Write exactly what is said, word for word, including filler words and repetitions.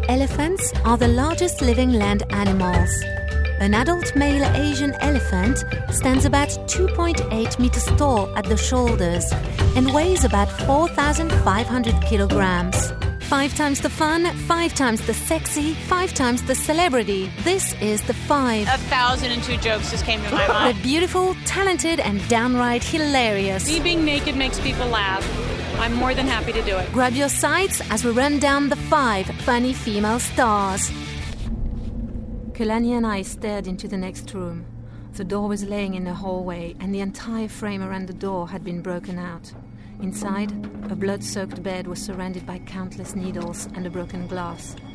Elephants are the largest living land animals. An adult male Asian elephant stands about two point eight meters tall at the shoulders and weighs about four thousand five hundred kilograms. Five times the fun, five times the sexy, five times the celebrity. This is the five. A thousand and two jokes just came to my mind. They're beautiful, talented, and downright hilarious. Me being naked makes people laugh. I'm more than happy to do it. Grab your sides as we run down the five funny female stars. Kalani and I stared into the next room. The door was laying in the hallway, and the entire frame around the door had been broken out. Inside, a blood-soaked bed was surrounded by countless needles and a broken glass.